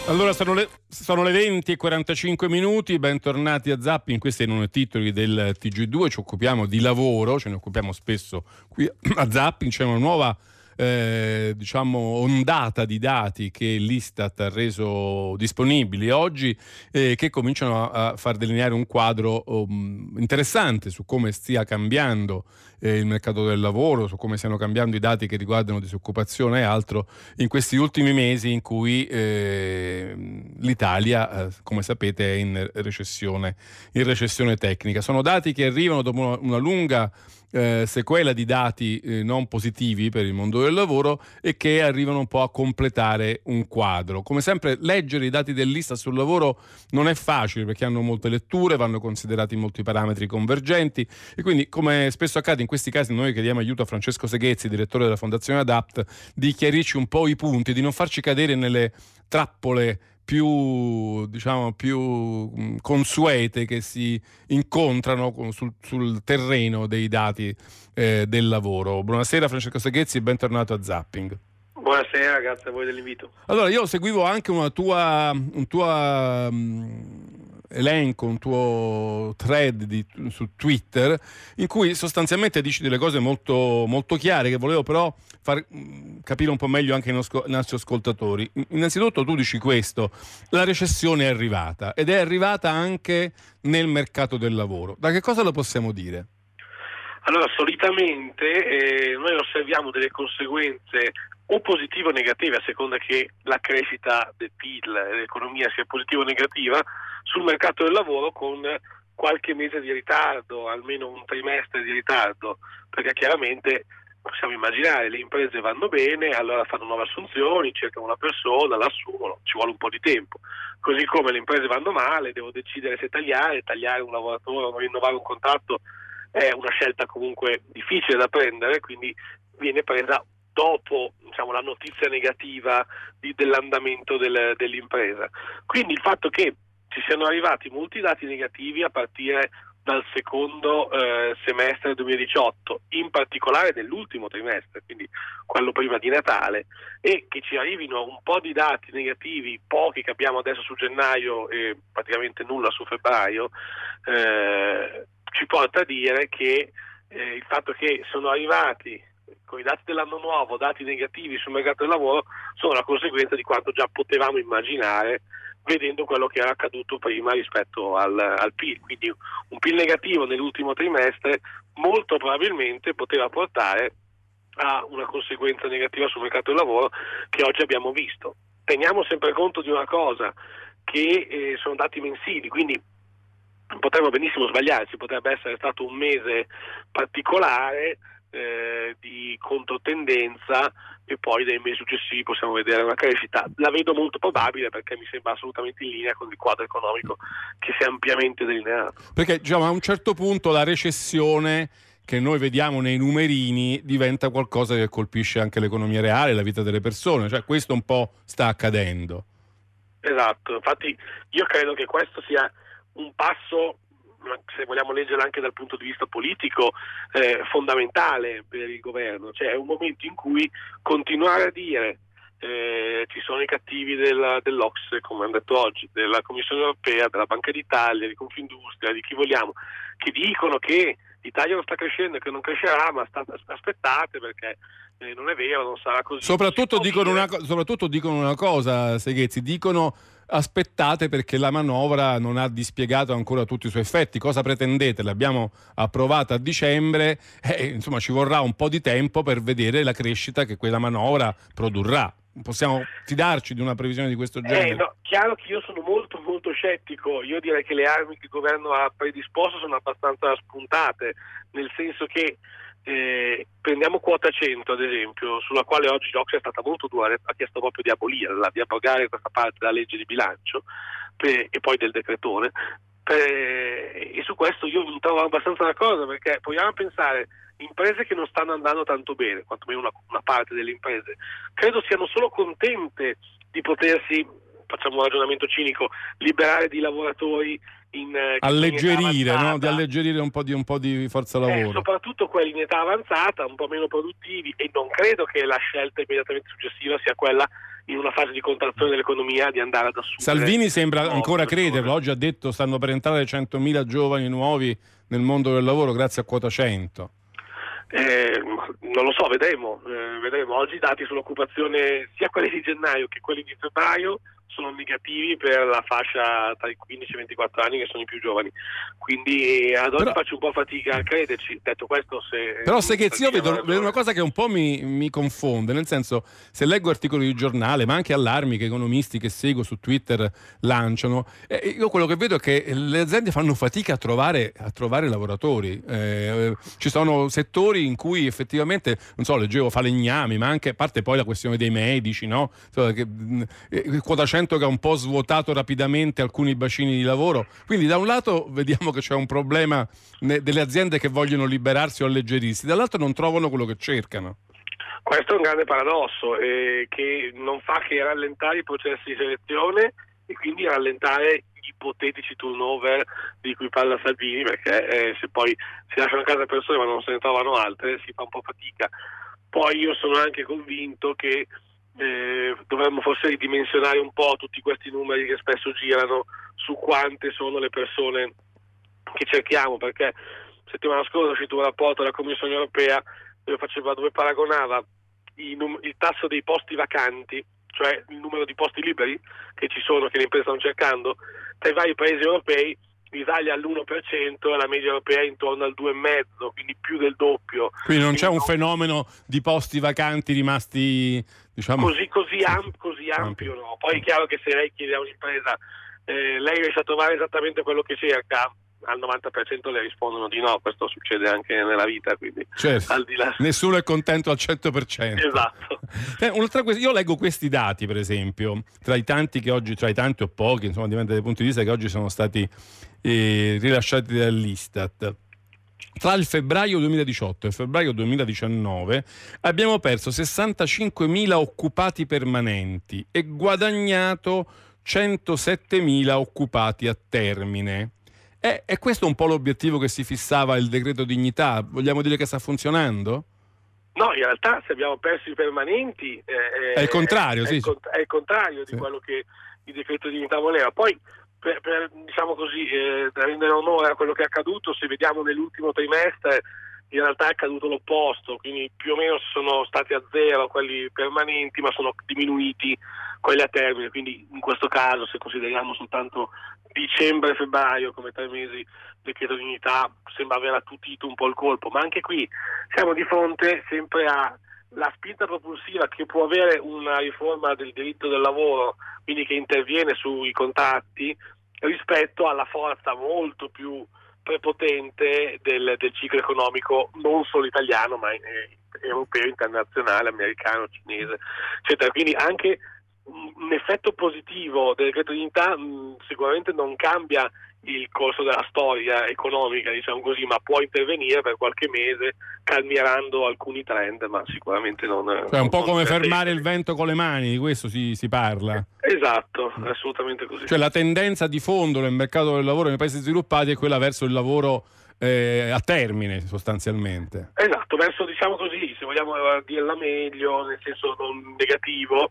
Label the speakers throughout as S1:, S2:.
S1: Allora sono le 20:45, bentornati a Zapping. Questi erano i titoli del TG2. Ci occupiamo di lavoro, ce ne occupiamo spesso qui a Zapping. C'è una nuova ondata di dati che l'Istat ha reso disponibili oggi, che cominciano a far delineare un quadro interessante su come stia cambiando il mercato del lavoro, su come stiano cambiando i dati che riguardano disoccupazione e altro in questi ultimi mesi in cui l'Italia, come sapete, è in recessione tecnica. Sono dati che arrivano dopo una lunga sequela di dati non positivi per il mondo del lavoro e che arrivano un po' a completare un quadro. Come sempre, leggere i dati dell'Istat sul lavoro non è facile perché hanno molte letture, vanno considerati molti parametri convergenti e quindi, come spesso accade in questi casi, noi chiediamo aiuto a Francesco Seghezzi, direttore della Fondazione Adapt, di chiarirci un po' i punti, di non farci cadere nelle trappole più consuete che si incontrano sul terreno dei dati del lavoro. Buonasera Francesco Seghezzi, bentornato a Zapping.
S2: Buonasera, grazie a voi dell'invito.
S1: Allora, io seguivo anche un tuo elenco, un tuo thread su Twitter, in cui sostanzialmente dici delle cose molto, molto chiare che volevo però far capire un po' meglio anche ai nostri ascoltatori. Innanzitutto tu dici questo: la recessione è arrivata ed è arrivata anche nel mercato del lavoro. Da che cosa lo possiamo dire?
S2: Allora, solitamente noi osserviamo delle conseguenze o positive o negative, a seconda che la crescita del PIL e dell'economia sia positiva o negativa, sul mercato del lavoro con qualche mese di ritardo, almeno un trimestre di ritardo, perché chiaramente possiamo immaginare, le imprese vanno bene, allora fanno nuove assunzioni, cercano una persona, l'assumono, ci vuole un po' di tempo. Così come le imprese vanno male, devo decidere se tagliare un lavoratore o non rinnovare un contratto è una scelta comunque difficile da prendere, quindi viene presa dopo, la notizia negativa dell'andamento dell'impresa. Quindi il fatto che ci siano arrivati molti dati negativi a partire dal secondo semestre 2018, in particolare nell'ultimo trimestre, quindi quello prima di Natale, e che ci arrivino un po' di dati negativi, pochi che abbiamo adesso su gennaio e praticamente nulla su febbraio, ci porta a dire che il fatto che sono arrivati con i dati dell'anno nuovo, dati negativi sul mercato del lavoro, sono la conseguenza di quanto già potevamo immaginare vedendo quello che era accaduto prima rispetto al PIL. Quindi un PIL negativo nell'ultimo trimestre molto probabilmente poteva portare a una conseguenza negativa sul mercato del lavoro che oggi abbiamo visto. Teniamo sempre conto di una cosa, che sono dati mensili, quindi potremmo benissimo sbagliarci, potrebbe essere stato un mese particolare di controtendenza e poi nei mesi successivi possiamo vedere una crescita. La vedo molto probabile perché mi sembra assolutamente in linea con il quadro economico che si è ampiamente delineato.
S1: Perché a un certo punto la recessione che noi vediamo nei numerini diventa qualcosa che colpisce anche l'economia reale, la vita delle persone, cioè questo un po' sta accadendo.
S2: Esatto, infatti io credo che questo sia un passo, se vogliamo leggerlo anche dal punto di vista politico, fondamentale per il governo. Cioè è un momento in cui continuare a dire ci sono i cattivi dell'Ocse, come hanno detto oggi, della Commissione Europea, della Banca d'Italia, di Confindustria, di chi vogliamo, che dicono che l'Italia non sta crescendo e che non crescerà, ma aspettate perché non è vero, non sarà così.
S1: Soprattutto dicono una cosa, Seghezzi, dicono aspettate perché la manovra non ha dispiegato ancora tutti i suoi effetti. Cosa pretendete? L'abbiamo approvata a dicembre, ci vorrà un po' di tempo per vedere la crescita che quella manovra produrrà. Possiamo fidarci di una previsione di questo genere?
S2: No, chiaro che io sono molto molto scettico. Io direi che le armi che il governo ha predisposto sono abbastanza spuntate, nel senso che prendiamo quota 100 ad esempio, sulla quale oggi l'Ocse è stata molto dura, ha chiesto proprio di abolirla, di abrogare questa parte della legge di bilancio e poi del decretone, e su questo io mi trovo abbastanza d'accordo, perché proviamo a pensare imprese che non stanno andando tanto bene, quantomeno una parte delle imprese credo siano solo contente di potersi facciamo un ragionamento cinico, liberare di lavoratori
S1: alleggerire, no? Di alleggerire un po' di forza lavoro.
S2: Soprattutto quelli in età avanzata, un po' meno produttivi, e non credo che la scelta immediatamente successiva sia quella, in una fase di contrazione dell'economia, di andare ad assumere.
S1: Salvini sembra ancora crederlo, oggi ha detto stanno per entrare 100.000 giovani nuovi nel mondo del lavoro grazie a quota 100.
S2: Non lo so, vedremo. Oggi i dati sull'occupazione, sia quelli di gennaio che quelli di febbraio, sono negativi per la fascia tra i 15 e i 24 anni, che sono i più giovani, quindi ad oggi faccio un po' fatica a crederci. Detto questo,
S1: però sai che io vedo una cosa che un po' mi confonde, nel senso, se leggo articoli di giornale, ma anche allarmi che economisti che seguo su Twitter lanciano, io quello che vedo è che le aziende fanno fatica a trovare lavoratori. Ci sono settori in cui effettivamente, non so, leggevo falegnami, ma anche, a parte poi la questione dei medici, no? Quota 100 che ha un po' svuotato rapidamente alcuni bacini di lavoro, quindi da un lato vediamo che c'è un problema delle aziende che vogliono liberarsi o alleggerirsi, dall'altro non trovano quello che cercano.
S2: Questo è un grande paradosso, che non fa che rallentare i processi di selezione e quindi rallentare gli ipotetici turnover di cui parla Salvini, perché se poi si lasciano a casa persone ma non se ne trovano altre, si fa un po' fatica. Poi io sono anche convinto che dovremmo forse ridimensionare un po' tutti questi numeri che spesso girano su quante sono le persone che cerchiamo, perché settimana scorsa è uscito un rapporto della Commissione Europea dove paragonava il tasso dei posti vacanti, cioè il numero di posti liberi che ci sono, che le imprese stanno cercando, tra i vari paesi europei. L'Italia all'1% e la media europea è intorno al 2,5%, quindi più del doppio.
S1: Quindi non c'è un fenomeno di posti vacanti rimasti, diciamo,
S2: così ampio, no? Poi è chiaro che se lei chiede a un'impresa lei riesce a trovare esattamente quello che cerca, al 90% le rispondono di no. Questo succede anche nella vita, quindi
S1: certo,
S2: al di là...
S1: nessuno è contento al 100%.
S2: Esatto.
S1: Un'altra io leggo questi dati, per esempio, tra i tanti o pochi, insomma, dipende dai punti di vista, che oggi sono stati rilasciati dall'Istat. Tra il febbraio 2018 e il febbraio 2019 abbiamo perso 65.000 occupati permanenti e guadagnato 107.000 occupati a termine. È questo un po' l'obiettivo che si fissava il decreto dignità? Vogliamo dire che sta funzionando?
S2: No, in realtà se abbiamo perso i permanenti
S1: è il contrario,
S2: è il contrario di quello che il decreto dignità voleva. Poi per diciamo così, rendere onore a quello che è accaduto, se vediamo nell'ultimo trimestre in realtà è accaduto l'opposto, quindi più o meno sono stati a zero quelli permanenti, ma sono diminuiti quelli a termine, quindi in questo caso, se consideriamo soltanto dicembre e febbraio come 3 mesi, il decreto dignità sembra aver attutito un po' il colpo, ma anche qui siamo di fronte sempre alla spinta propulsiva che può avere una riforma del diritto del lavoro, quindi che interviene sui contratti, rispetto alla forza molto più prepotente del ciclo economico, non solo italiano ma europeo, internazionale, americano, cinese, eccetera. Quindi anche un effetto positivo del decreto dignità sicuramente non cambia il corso della storia economica, diciamo così, ma può intervenire per qualche mese calmierando alcuni trend, ma sicuramente non...
S1: Cioè un po' come fermare il vento con le mani, di questo si parla.
S2: Esatto, assolutamente così.
S1: Cioè la tendenza di fondo nel mercato del lavoro nei paesi sviluppati è quella verso il lavoro a termine, sostanzialmente.
S2: Esatto, verso, diciamo così, se vogliamo dirla meglio, nel senso non negativo,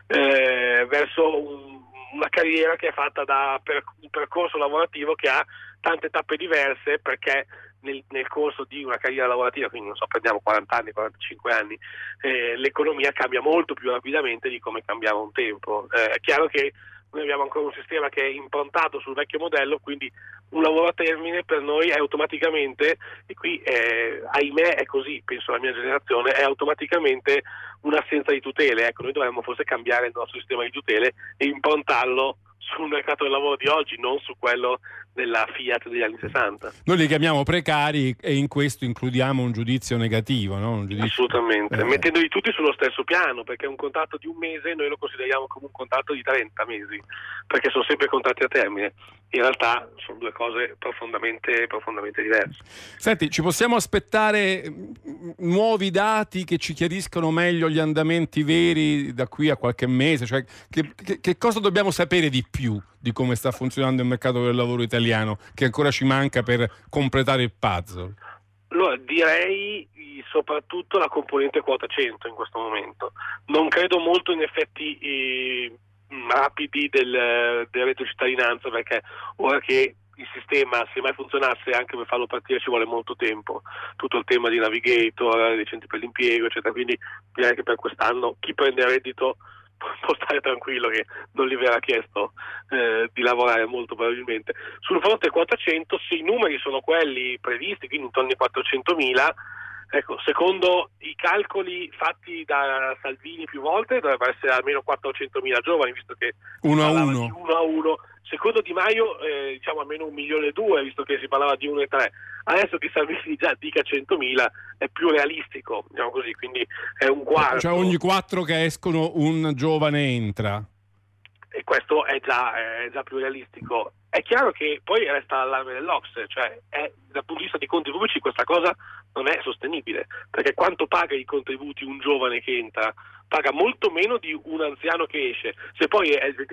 S2: verso una carriera che è fatta da un percorso lavorativo che ha tante tappe diverse, perché nel corso di una carriera lavorativa, quindi non so, prendiamo 40 anni, 45 anni, l'economia cambia molto più rapidamente di come cambiava un tempo. È chiaro che noi abbiamo ancora un sistema che è improntato sul vecchio modello, quindi un lavoro a termine per noi è automaticamente, e qui ahimè è così, penso alla mia generazione, è automaticamente un'assenza di tutele. Ecco, noi dovremmo forse cambiare il nostro sistema di tutele e improntarlo sul mercato del lavoro di oggi, non su quello della Fiat degli anni 60.
S1: Noi li chiamiamo precari e in questo includiamo un giudizio negativo, no? Un giudizio...
S2: Assolutamente, mettendoli tutti sullo stesso piano, perché un contratto di un mese noi lo consideriamo come un contratto di 30 mesi, perché sono sempre contratti a termine. In realtà sono due cose profondamente diverse.
S1: Senti, ci possiamo aspettare nuovi dati che ci chiariscano meglio gli andamenti veri da qui a qualche mese? Cioè, che cosa dobbiamo sapere di più di come sta funzionando il mercato del lavoro italiano, che ancora ci manca per completare il puzzle?
S2: Allora, direi soprattutto la componente quota 100 in questo momento. Non credo molto in effetti rapidi del reddito di cittadinanza, perché ora che il sistema, se mai funzionasse, anche per farlo partire ci vuole molto tempo, tutto il tema di Navigator, dei centri per l'impiego, eccetera, quindi direi che per quest'anno chi prende il reddito può stare tranquillo che non gli verrà chiesto di lavorare molto probabilmente. Sul fronte quota 100, se i numeri sono quelli previsti, quindi intorno ai 400.000, ecco, secondo i calcoli fatti da Salvini più volte dovrebbe essere almeno 400.000 giovani, visto che
S1: 1 a 1.
S2: Di 1 a 1. Secondo Di Maio diciamo almeno 1,2 milioni, visto che si parlava di 1,3. Adesso che Salvini già dica 100.000 è più realistico, diciamo così, quindi è un quarto.
S1: Cioè ogni 4 che escono un giovane entra.
S2: E questo è già più realistico. È chiaro che poi resta l'allarme dell'Ocse, cioè dal punto di vista dei conti pubblici questa cosa non è sostenibile, perché quanto paga i contributi un giovane che entra? Paga molto meno di un anziano che esce, se poi è il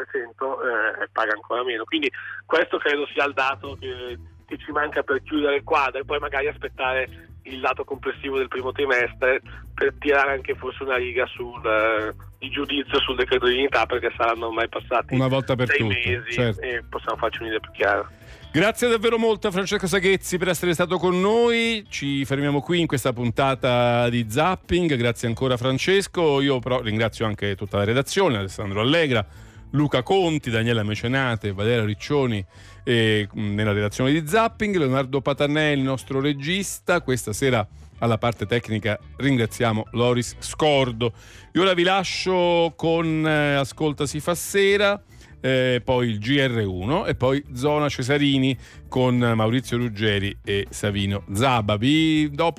S2: 25% paga ancora meno, quindi questo credo sia il dato che ci manca per chiudere il quadro e poi magari aspettare il dato complessivo del primo trimestre per tirare anche forse una riga sul giudizio sul decreto di dignità, perché saranno ormai passati
S1: una volta per
S2: 6
S1: tutte,
S2: mesi,
S1: certo.
S2: E possiamo farci un'idea più chiara.
S1: Grazie davvero molto a Francesco Saghezzi per essere stato con noi. Ci fermiamo qui in questa puntata di Zapping. Grazie ancora Francesco. Io però ringrazio anche tutta la redazione, Alessandro Allegra, Luca Conti, Daniela Mecenate, Valeria Riccioni nella redazione di Zapping, Leonardo Patanè, il nostro regista. Questa sera alla parte tecnica ringraziamo Loris Scordo. Io ora vi lascio con Ascolta si fa sera, poi il GR1 e poi Zona Cesarini con Maurizio Ruggeri e Savino Zaba. Vi do